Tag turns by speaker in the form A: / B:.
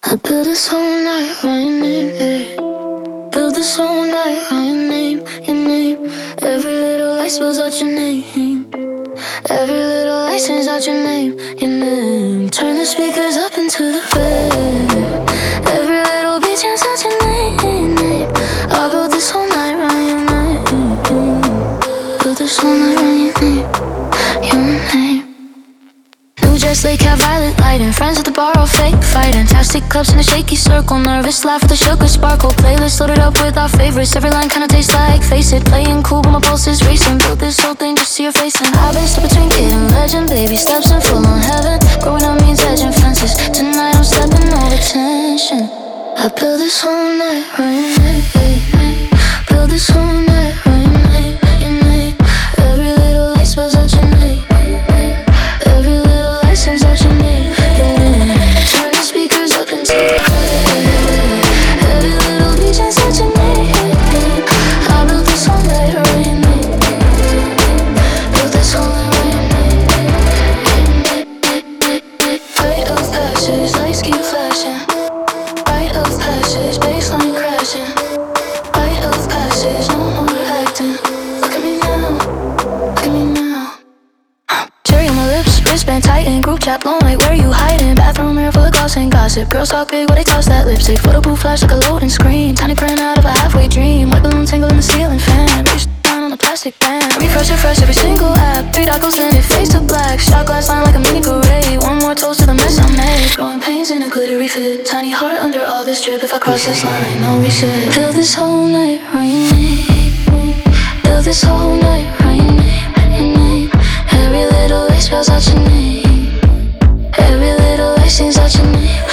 A: I built this whole night on your name, hey. Built this whole night on your name, your name. Every little light spells out your name. Every little light sings out your name, your name. Turn the speakers up into the bed. Every little beat chants out your name, name. I built this whole night on your name. Built this whole night on your name, your name. New dress, lake cat, violet lighting. Friends at the bar, all fake fighting. Tastic cups in a shaky circle. Nervous laugh with a sugar sparkle. Playlist loaded up with our favorites. Every line kinda tastes like Face It. Playing cool but my pulse is racing. Built this whole thing just to see your face. And I've been stuck between kid and legend. Baby steps in full on heaven. Growing up means edging fences. Tonight I'm stepping over tension. I built this whole night on your name. Built this whole night on your name, your name. Every little light spells out your name. Every little light sings out your name, yeah. Turn the speakers up into the bed. Every little beat chants out your name. I built this whole night on your name. Built this whole night on your name. Rite of passage, lights keep flashing. Rite of passage, baseline crashing. Rite of passage, no more acting. Look at me now, look at me now. Cherry on my lips, wristband tighten. Group chat blown like where you hiding. Bathroom mirror full of gloss and gossip. Girls talk big while they toss that lipstick. Photo booth flash like a loading screen. Tiny print out of a halfway dream. White balloon tangle in the ceiling fan. Reach down on a plastic band. Refresh every single app. 3 dot goes in it, face to black. Shot glass line like a mini parade. One more toast to the mess I made. Growing pains in a glittery fit. Tiny heart under all this drip. If I cross this line, no reset. Build this whole night on your name. Build this whole night on your name, your name. Every little light spells out your name. Every little light sings out your name.